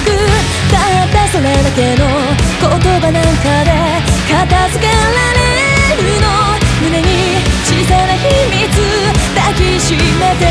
たったそれだけの言葉なんかで片付けられるの？胸に小さな秘密抱きしめて、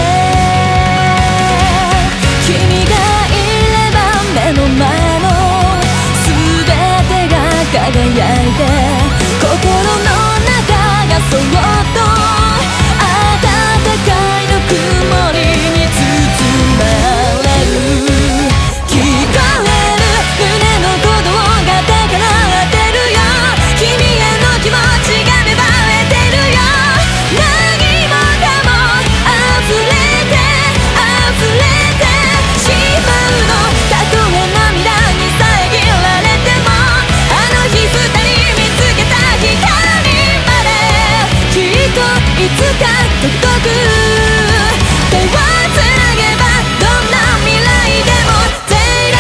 君がいれば目の前の全てが輝いて、心の中がそっと暖かいぬくもりに包まれる。聞こえる胸の鼓動が高鳴ってるよ。君への気持ちが芽生えてるよ。何もかも溢れて溢れてしまうの。たとえ涙に遮られても、あの日二人見つけた光まできっといつか届く。手をつなげばどんな未来でも Daylight。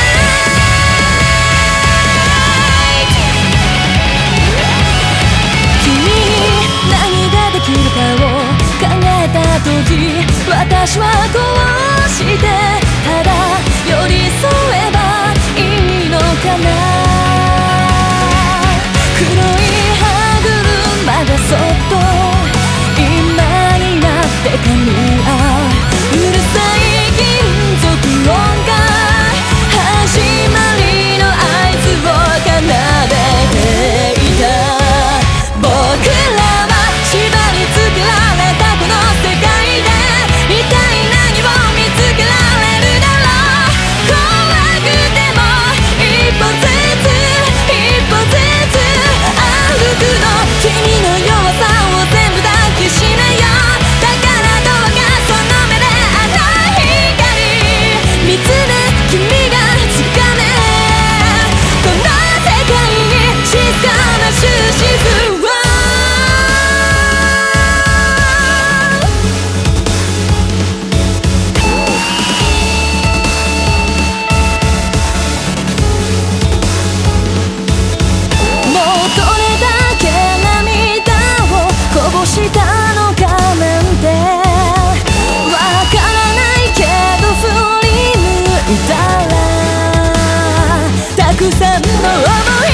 君に何ができるかを考えた時、私はこうしてただ寄り添えばいいのかな。黒い歯車がそっと今になって噛み合う。うるさい金属音が始まりの合図を奏でていた。僕らは縛り付けられたこの世界で一体何を見つけられるだろう。怖くても一歩ずつ一歩ずつ歩くの。君の弱さを全部抱きしめよう。だからどうかその目であの光見つめ、君がつかめこの世界に静かな終止符を。もうどれだけ涙をこぼしたのかなんてわからないけど振り向いたらたくさんの想い